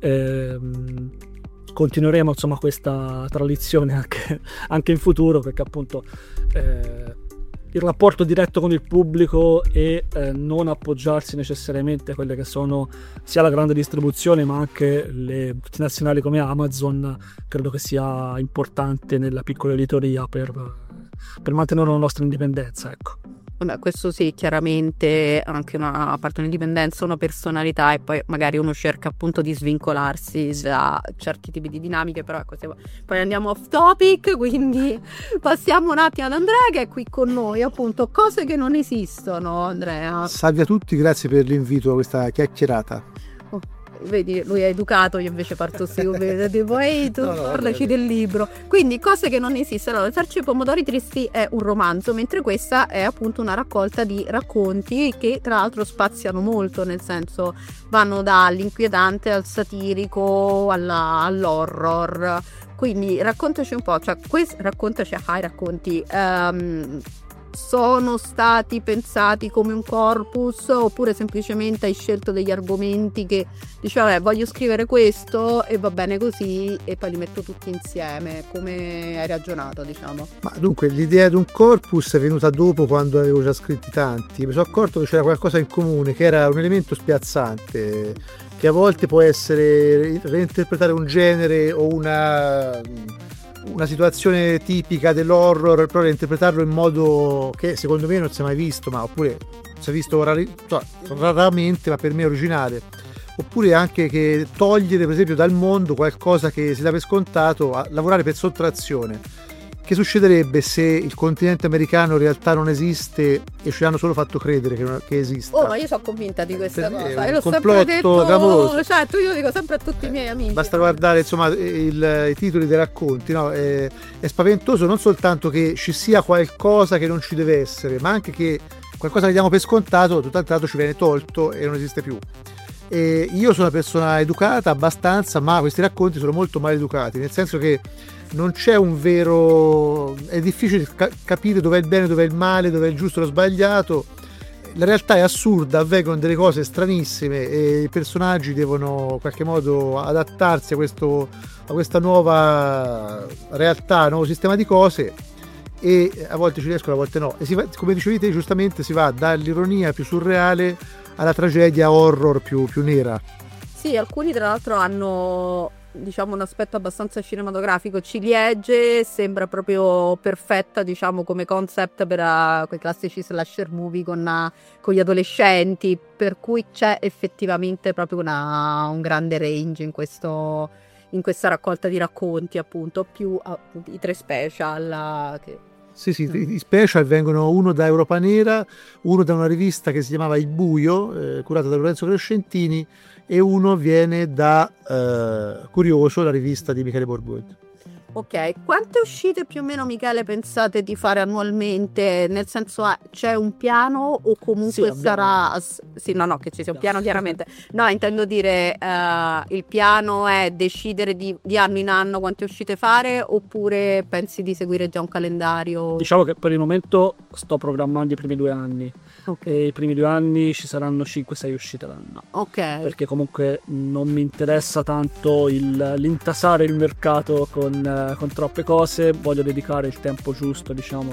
Continueremo insomma questa tradizione anche in futuro, perché appunto il rapporto diretto con il pubblico e non appoggiarsi necessariamente a quelle che sono sia la grande distribuzione ma anche le multinazionali come Amazon, credo che sia importante nella piccola editoria per mantenere la nostra indipendenza, ecco. Vabbè, questo sì, chiaramente anche a parte un'indipendenza, una personalità, e poi magari uno cerca appunto di svincolarsi da certi tipi di dinamiche, però ecco, poi andiamo off topic, quindi passiamo un attimo ad Andrea che è qui con noi, appunto, Cose che non esistono. Andrea, salve a tutti, grazie per l'invito a questa chiacchierata. Vedi, lui è educato, io invece parto subito tipo ehi tu parlaci del libro. Quindi Cose che non esistono. Allora, Esercito dei pomodori tristi è un romanzo, mentre questa è appunto una raccolta di racconti che tra l'altro spaziano molto, nel senso vanno dall'inquietante al satirico all'horror. Quindi raccontaci un po', cioè raccontaci ai racconti. Sono stati pensati come un corpus oppure semplicemente hai scelto degli argomenti che dici voglio scrivere questo e va bene così e poi li metto tutti insieme? Come hai ragionato, diciamo? Ma dunque l'idea di un corpus è venuta dopo, quando avevo già scritti tanti. Mi sono accorto che c'era qualcosa in comune, che era un elemento spiazzante, che a volte può essere reinterpretare un genere o una situazione tipica dell'horror, però reinterpretarlo in modo che secondo me non si è mai visto, ma oppure si è visto raramente, ma per me è originale. Oppure anche che togliere per esempio dal mondo qualcosa che si dà per scontato, a lavorare per sottrazione. Che succederebbe se il continente americano in realtà non esiste e ci hanno solo fatto credere che esista? Oh, ma io sono convinta di questa cosa. È l'ho sempre detto clamoroso. Cioè, io dico sempre a tutti i miei amici. Basta guardare insomma i titoli dei racconti, no? È spaventoso non soltanto che ci sia qualcosa che non ci deve essere, ma anche che qualcosa che diamo per scontato tutto l'altro ci viene tolto e non esiste più. E io sono una persona educata abbastanza, ma questi racconti sono molto mal educati, nel senso che non c'è un vero... è difficile capire dov'è il bene, dov'è il male, dov'è il giusto e lo sbagliato. La realtà è assurda, avvengono delle cose stranissime e i personaggi devono in qualche modo adattarsi a questa nuova realtà, nuovo sistema di cose, e a volte ci riescono, a volte no, e come dicevi te giustamente, si va dall'ironia più surreale alla tragedia horror più nera. Sì, alcuni tra l'altro hanno, diciamo, un aspetto abbastanza cinematografico. Ciliegie sembra proprio perfetta, diciamo, come concept per quei classici slasher movie con gli adolescenti, per cui c'è effettivamente proprio un grande range in questa raccolta di racconti, appunto, più appunto, i 3 special che... Sì, i special vengono uno da Europa Nera, uno da una rivista che si chiamava Il Buio, curata da Lorenzo Crescentini, e uno viene da Curioso, la rivista di Michele Borgogni. Ok, quante uscite più o meno, Michele, pensate di fare annualmente? Nel senso, c'è un piano o comunque sarà... Sì, no, che ci sia un piano chiaramente. No, intendo dire, il piano è decidere di anno in anno quante uscite fare, oppure pensi di seguire già un calendario? Diciamo che per il momento sto programmando i primi 2 anni. Okay. E i primi 2 anni ci saranno 5-6 uscite l'anno. Ok. Perché comunque non mi interessa tanto l'intasare il mercato con troppe cose, voglio dedicare il tempo giusto, diciamo,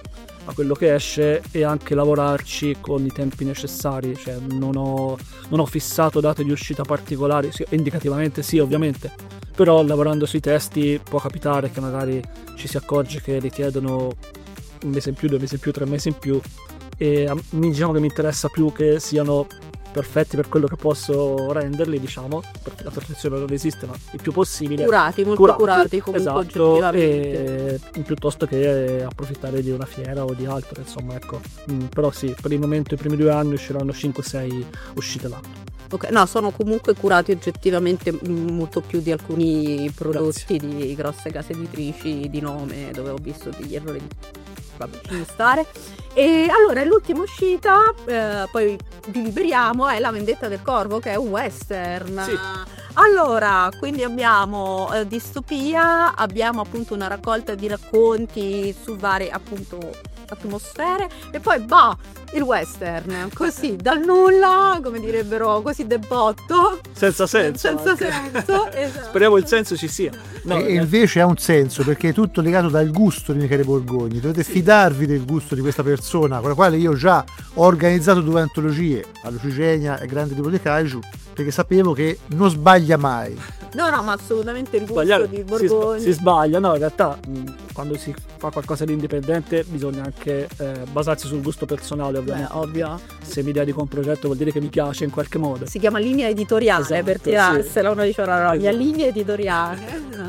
a quello che esce e anche lavorarci con i tempi necessari, cioè non ho fissato date di uscita particolari, sì, indicativamente sì, ovviamente, però lavorando sui testi può capitare che magari ci si accorge che richiedono 1 mese in più, 2 mesi in più, 3 mesi in più, e diciamo che mi interessa più che siano perfetti per quello che posso renderli, diciamo, perché la perfezione non esiste, ma il più possibile molto curati comunque, esatto, oggettivamente, e piuttosto che approfittare di una fiera o di altro, insomma, ecco. Però sì, per il momento i primi 2 anni usciranno 5-6 uscite l'anno. Ok, no, sono comunque curati oggettivamente molto più di alcuni prodotti di grosse case editrici di nome, dove ho visto degli errori. Vabbè, ci stare. E allora l'ultima uscita, poi vi liberiamo, è La vendetta del corvo, che è un western. Sì. Allora, quindi abbiamo distopia, abbiamo appunto una raccolta di racconti su varie appunto atmosfere, e poi il western, così dal nulla, come direbbero, così de botto, senza senso, esatto. Speriamo il senso ci sia. No, e invece ha un senso, perché è tutto legato dal gusto di Michele Borgogni. Dovete fidarvi del gusto di questa persona, con la quale io già ho organizzato 2 antologie, a Lucigenia e Grande Libro di Kaiju, perché sapevo che non sbaglia mai. No, ma assolutamente il gusto di Borgogni. Si sbaglia, no, in realtà quando si fa qualcosa di indipendente bisogna anche basarsi sul gusto personale, ovviamente. Ovvio. Se mi dedico a un progetto vuol dire che mi piace in qualche modo. Si chiama linea editoriale, esatto, per tirarsela, sì. Uno dice la mia linea editoriale.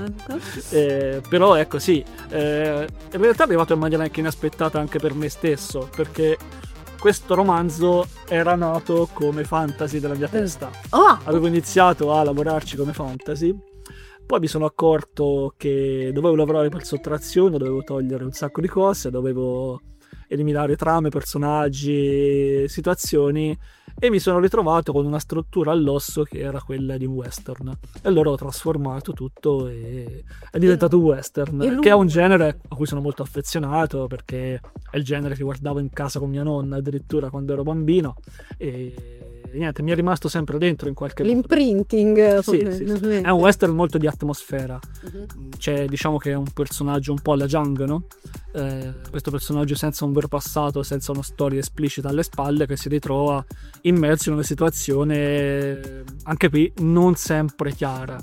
Però ecco, sì, in realtà è arrivato in maniera anche inaspettata anche per me stesso, perché questo romanzo era nato come fantasy della mia testa. Avevo iniziato a lavorarci come fantasy, poi mi sono accorto che dovevo lavorare per sottrazione, dovevo togliere un sacco di cose, dovevo eliminare trame, personaggi, situazioni, e mi sono ritrovato con una struttura all'osso che era quella di un western, e allora ho trasformato tutto e è diventato un western, che è un genere a cui sono molto affezionato, perché è il genere che guardavo in casa con mia nonna addirittura quando ero bambino, e niente, mi è rimasto sempre dentro in qualche modo. L'imprinting. Sì. È un western molto di atmosfera. C'è, diciamo che è un personaggio un po' alla Jung, no? Questo personaggio senza un vero passato, senza una storia esplicita alle spalle, che si ritrova immerso in una situazione anche qui non sempre chiara.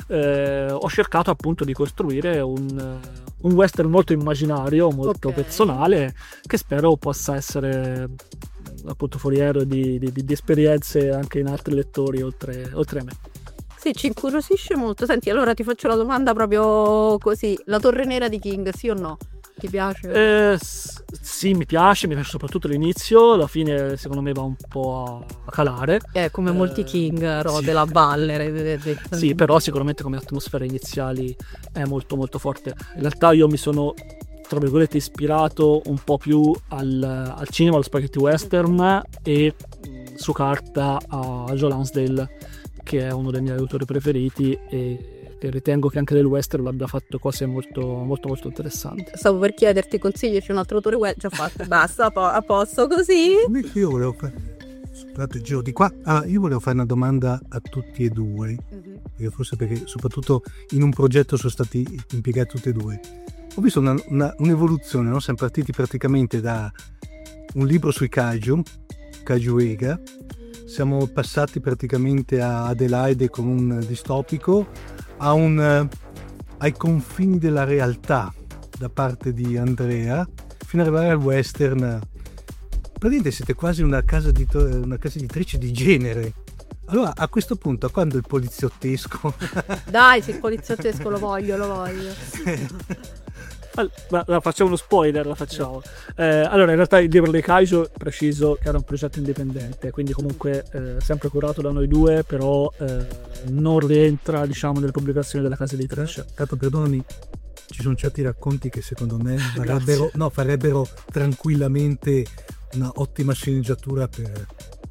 Ho cercato appunto di costruire un western molto immaginario, molto personale, che spero possa essere appunto foriero di esperienze anche in altri lettori oltre a me. Sì, ci incuriosisce molto. Senti, allora ti faccio la domanda proprio così: La Torre Nera di King, sì o no? Ti piace? Sì, mi piace soprattutto l'inizio, la fine secondo me va un po' a calare. Come molti King, della Baller. Sì, però sicuramente come atmosfere iniziali è molto molto forte. In realtà io mi sono, tra virgolette, ispirato un po' più al cinema, allo spaghetti western, e su carta a Joe Lansdale, che è uno dei miei autori preferiti, e ritengo che anche del western abbia fatto cose molto molto molto interessanti. Stavo per chiederti consigli, c'è un altro autore western, già fatto, basta, a posto così. Io volevo fare, scusate, giro di qua. Io volevo fare una domanda a tutti e due, forse perché soprattutto in un progetto sono stati impiegati tutti e due. ho visto un'evoluzione, no? Siamo partiti praticamente da un libro sui kaiju Ega, siamo passati praticamente a Adelaide con un distopico, ai confini della realtà da parte di Andrea, fino ad arrivare al western. Praticamente siete quasi una casa editrice di genere. Allora, a questo punto, quando il poliziottesco... Dai, se il poliziottesco lo voglio. Facciamo uno spoiler, la facciamo. Allora, in realtà il libro dei kaiju, preciso che era un progetto indipendente, quindi comunque sempre curato da noi due, però non rientra, diciamo, nelle pubblicazioni della casa editrice. Tanto, perdonami, ci sono certi racconti che secondo me farebbero tranquillamente una ottima sceneggiatura per...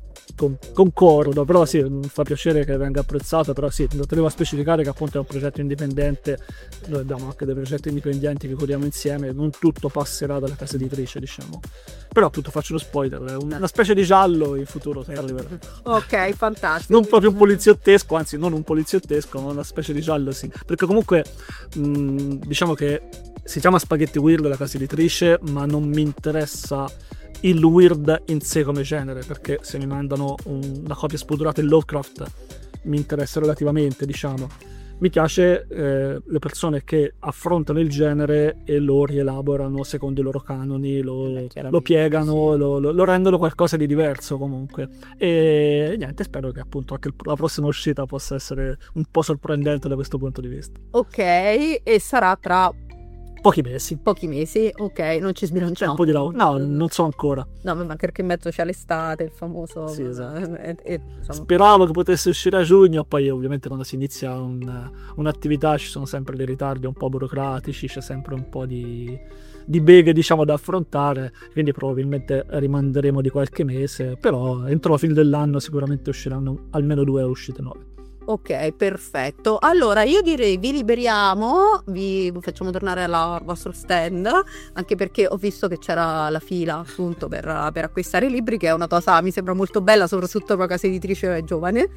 Concordo, però sì, mi fa piacere che venga apprezzato, però sì, lo tenevo a specificare che appunto è un progetto indipendente, noi abbiamo anche dei progetti indipendenti che curiamo insieme, non tutto passerà dalla casa editrice, diciamo. Però appunto faccio lo spoiler, è una specie di giallo in futuro arriverà. Ok, fantastico. Non proprio un poliziottesco, anzi non un poliziottesco, ma una specie di giallo, sì. Perché comunque diciamo che si chiama Spaghetti Weird la casa editrice, ma non mi interessa il weird in sé come genere, perché se mi mandano una copia spudorata in Lovecraft mi interessa relativamente, diciamo. Mi piace le persone che affrontano il genere e lo rielaborano secondo i loro canoni, lo piegano, lo rendono qualcosa di diverso comunque. E niente, spero che appunto anche la prossima uscita possa essere un po' sorprendente da questo punto di vista. Ok, e sarà tra pochi mesi, ok, non ci sbilanciamo. Un po' di lavoro, no, non so ancora. No, ma perché in mezzo c'è l'estate, il famoso. Sì, esatto. Insomma. Speravo che potesse uscire a giugno, poi ovviamente quando si inizia un'attività ci sono sempre dei ritardi un po' burocratici, c'è sempre un po' di beghe, diciamo, da affrontare, quindi probabilmente rimanderemo di qualche mese, però entro la fine dell'anno sicuramente usciranno almeno 2 uscite nuove. Ok, perfetto. Allora io direi vi liberiamo, vi facciamo tornare al vostro stand, anche perché ho visto che c'era la fila appunto per acquistare i libri, che è una cosa mi sembra molto bella, soprattutto per una casa editrice giovane.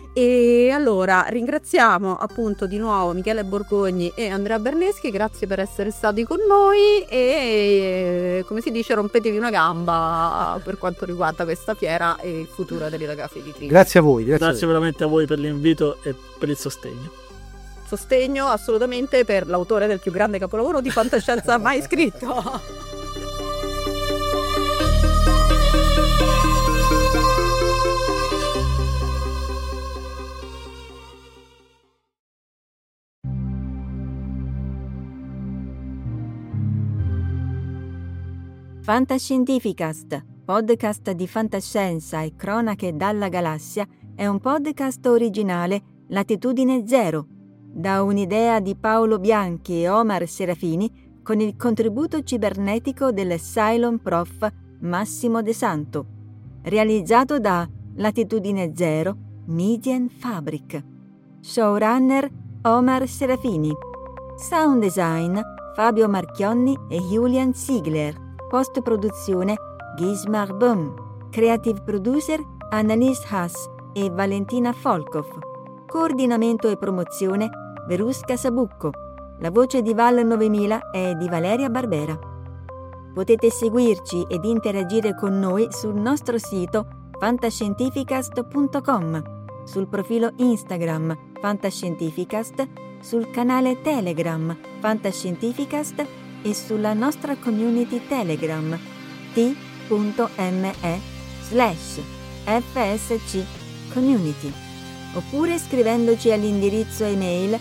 E allora ringraziamo appunto di nuovo Michele Borgogni e Andrea Berneschi, grazie per essere stati con noi e come si dice rompetevi una gamba per quanto riguarda questa fiera e il futuro delle ragazze editrici. Grazie a voi. Grazie veramente a voi per l'invito e per il sostegno. Sostegno assolutamente per l'autore del più grande capolavoro di fantascienza mai scritto. Fantascientificast, podcast di fantascienza e cronache dalla galassia, è un podcast originale Latitudine Zero, da un'idea di Paolo Bianchi e Omar Serafini con il contributo cibernetico del Cylon Prof Massimo De Santo, realizzato da Latitudine Zero Median Fabric. Showrunner Omar Serafini. Sound design Fabio Marchionni e Julian Ziegler. Post-produzione Gismar Böhm. Creative producer Annalise Haas e Valentina Folkov. Coordinamento e promozione Verusca Sabucco. La voce di Val 9000 è di Valeria Barbera. Potete seguirci ed interagire con noi sul nostro sito fantascientificast.com, sul profilo Instagram Fantascientificast, sul canale Telegram Fantascientificast e sulla nostra community Telegram t.me/FSC Community, oppure scrivendoci all'indirizzo email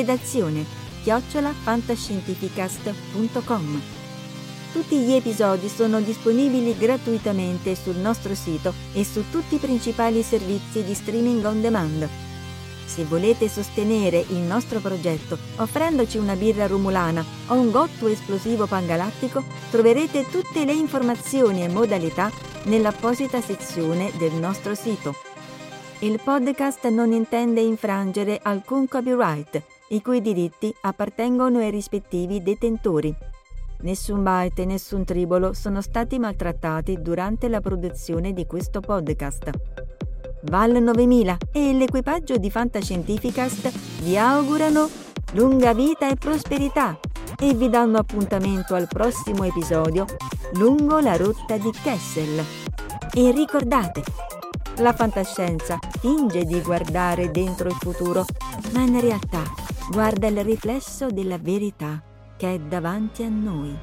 redazione@fantascientificast.com. Tutti gli episodi sono disponibili gratuitamente sul nostro sito e su tutti i principali servizi di streaming on demand. Se volete sostenere il nostro progetto offrendoci una birra rumulana o un gotto esplosivo pangalattico, troverete tutte le informazioni e modalità nell'apposita sezione del nostro sito. Il podcast non intende infrangere alcun copyright, i cui diritti appartengono ai rispettivi detentori. Nessun byte e nessun tribolo sono stati maltrattati durante la produzione di questo podcast. Val 9000 e l'equipaggio di Fantascientificast vi augurano lunga vita e prosperità. e vi danno appuntamento al prossimo episodio lungo la rotta di Kessel. E ricordate, la fantascienza finge di guardare dentro il futuro, ma in realtà guarda il riflesso della verità che è davanti a noi.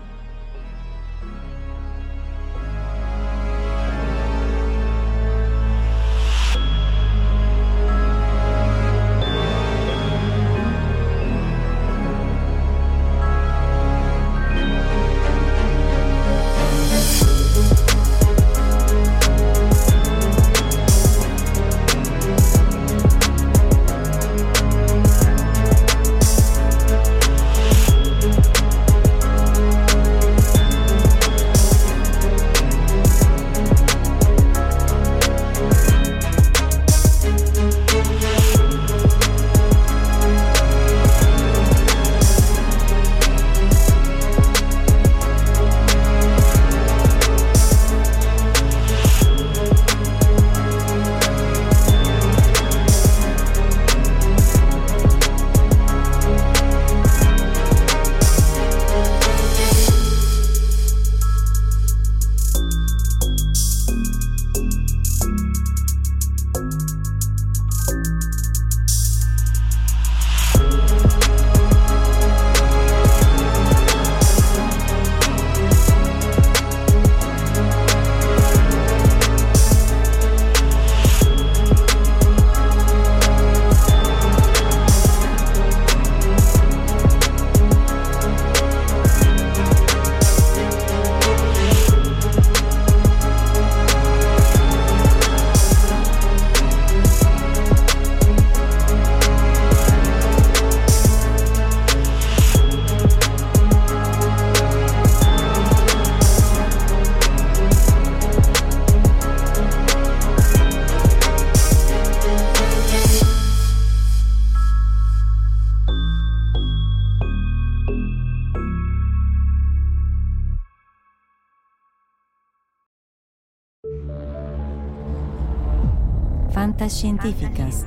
Fantascientificast,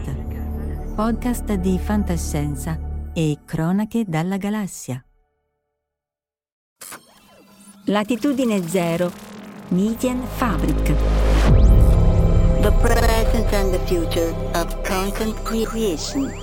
podcast di fantascienza e cronache dalla galassia. Latitudine Zero, Medienfabrik. The present and the future of content creation.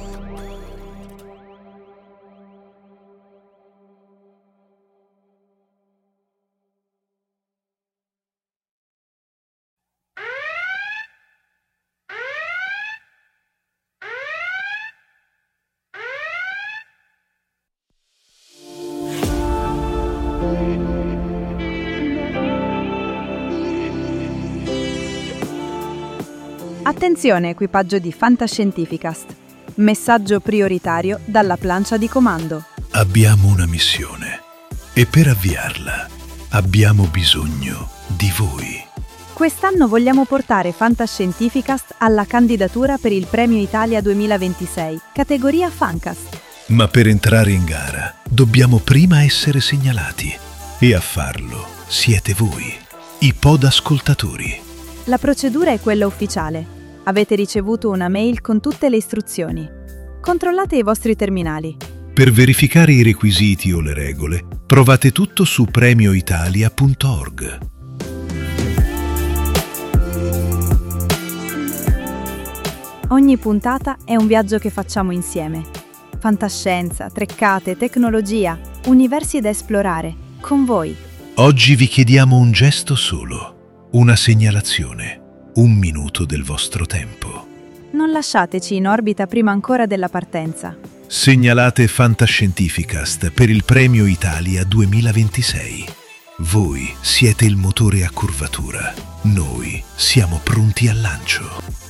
Attenzione equipaggio di Fantascientificast. Messaggio prioritario dalla plancia di comando. Abbiamo una missione e per avviarla abbiamo bisogno di voi. Quest'anno vogliamo portare Fantascientificast alla candidatura per il Premio Italia 2026, categoria Fancast. Ma per entrare in gara dobbiamo prima essere segnalati e a farlo siete voi, i podascoltatori. La procedura è quella ufficiale. Avete ricevuto una mail con tutte le istruzioni. Controllate i vostri terminali. Per verificare i requisiti o le regole, trovate tutto su premioitalia.org. Ogni puntata è un viaggio che facciamo insieme. Fantascienza, treccate, tecnologia, universi da esplorare, con voi. Oggi vi chiediamo un gesto solo, una segnalazione, un minuto del vostro tempo. Non lasciateci in orbita prima ancora della partenza. Segnalate Fantascientificast per il Premio Italia 2026. Voi siete il motore a curvatura. Noi siamo pronti al lancio.